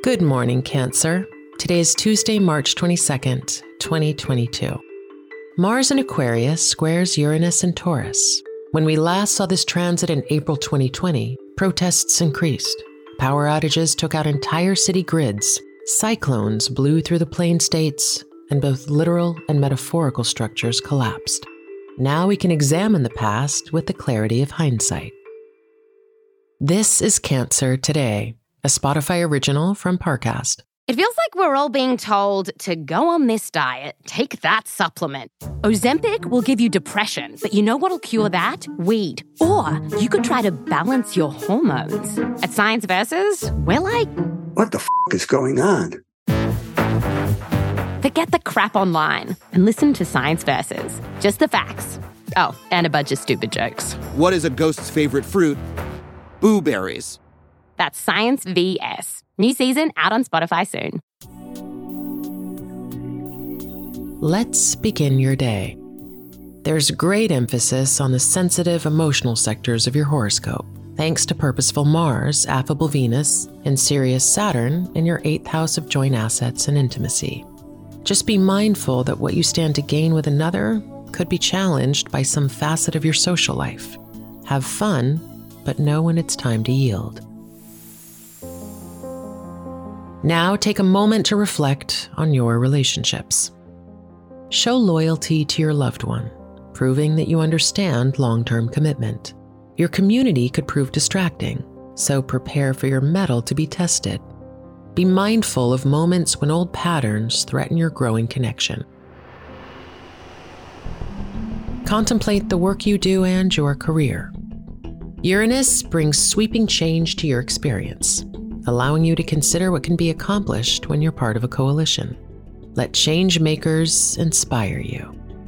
Good morning, Cancer. Today is Tuesday, March 22nd, 2022. Mars in Aquarius squares Uranus and Taurus. When we last saw this transit in April 2020, protests increased. Power outages took out entire city grids. Cyclones blew through the plain states, and both literal and metaphorical structures collapsed. Now we can examine the past with the clarity of hindsight. This is Cancer Today, a Spotify original from Parcast. It feels like we're all being told to go on this diet, take that supplement. Ozempic will give you depression, but you know what'll cure that? Weed. Or you could try to balance your hormones. At Science Versus, we're like, what the is going on? Forget the crap online and listen to Science Versus. Just the facts. Oh, and a bunch of stupid jokes. What is a ghost's favorite fruit? Blueberries. That's Science VS. New season out on Spotify soon. Let's begin your day. There's great emphasis on the sensitive, emotional sectors of your horoscope, thanks to purposeful Mars, affable Venus, and Sirius Saturn in your 8th house of joint assets and intimacy. Just be mindful that what you stand to gain with another could be challenged by some facet of your social life. Have fun, but know when it's time to yield. Now take a moment to reflect on your relationships. Show loyalty to your loved one, proving that you understand long-term commitment. Your community could prove distracting, so prepare for your mettle to be tested. Be mindful of moments when old patterns threaten your growing connection. Contemplate the work you do and your career. Uranus brings sweeping change to your experience, allowing you to consider what can be accomplished when you're part of a coalition. Let change makers inspire you.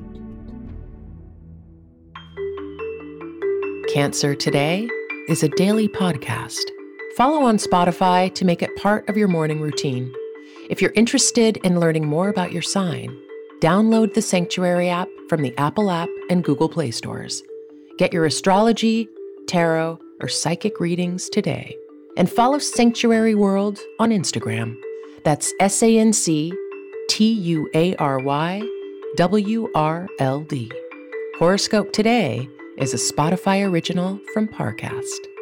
Cancer Today is a daily podcast. Follow on Spotify to make it part of your morning routine. If you're interested in learning more about your sign, download the Sanctuary app from the Apple app and Google Play stores. Get your astrology, tarot, or psychic readings today. And follow Sanctuary World on Instagram. That's SanctuaryWRLD. Horoscope Today is a Spotify original from Parcast.